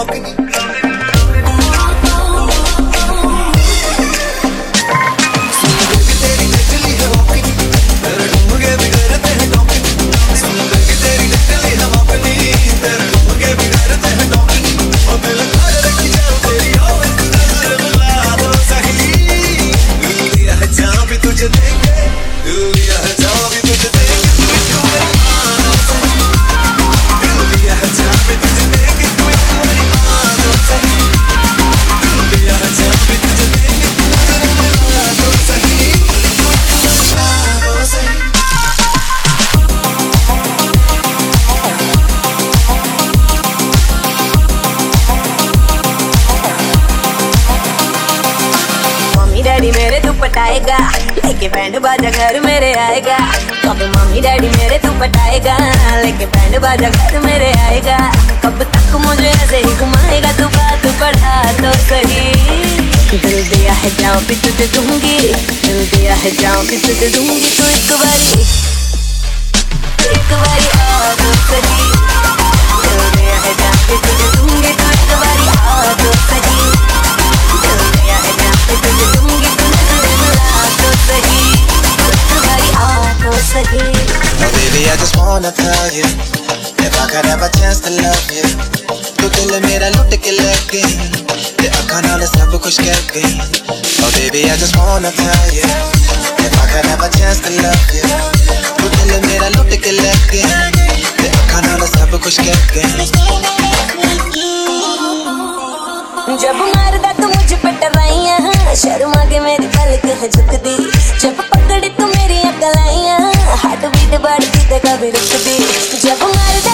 balcony. Daddy मेरे तू पटाएगा, लेके बैंड बाजा घर मेरे आएगा। कब मम्मी डैडी मेरे तू पटाएगा, लेके बैंड बाजा घर मेरे आएगा। कब तक मुझे ऐसे ही घुमाएगा, तू बात बढ़ा तो सही। दिल दिया है जाओ भी तुझे दूंगी, दिल दिया है जाओ भी तुझे दूंगी। तू एक बारी आ तो सही। दिल दिया है जाओ भी तुझे दूंगी, तू एक बारी आ तो सही। दिल दिया है जाओ भी तुझे दूंगी, Oh baby, I just wanna tell you, if I could have a chance to love you, तो दिल मेरा लुट के लग गई, ते अखां नाल सब कुछ कह गई। Oh baby, I just wanna tell you, if I could have a chance to love you, तो दिल मेरा लुट के लग गई, ते अखां नाल सब कुछ कह गई। जब मारदा तू मुझ पे टराइयां, शर्मा के मेरी पलक है झुकदी। जब पकड़ी तू मेरी अकलाइयां, हार्ट बीट बढ़ती ते कभी रुकदी। जब मारदा